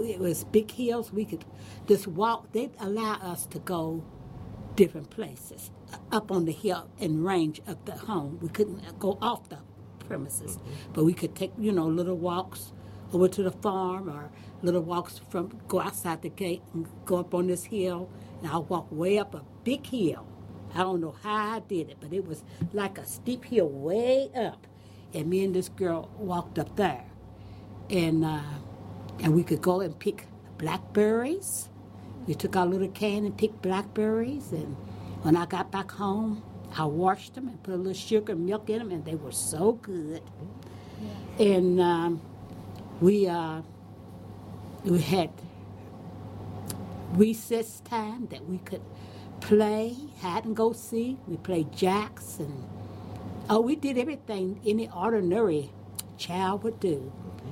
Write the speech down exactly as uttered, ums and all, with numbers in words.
it was big hills. We could just walk. They'd allow us to go different places up on the hill and range of the home. We couldn't go off the premises, but we could take, you know, little walks over to the farm or little walks from, go outside the gate and go up on this hill. And I'll walk way up a big hill. I don't know how I did it, but it was like a steep hill way up. And me and this girl walked up there. And, uh, and we could go and pick blackberries. We took our little can and picked blackberries. And when I got back home, I washed them and put a little sugar and milk in them, and they were so good. Yeah. And um, we uh, we had recess time that we could play hide and go seek. We played jacks, and oh, we did everything any ordinary child would do.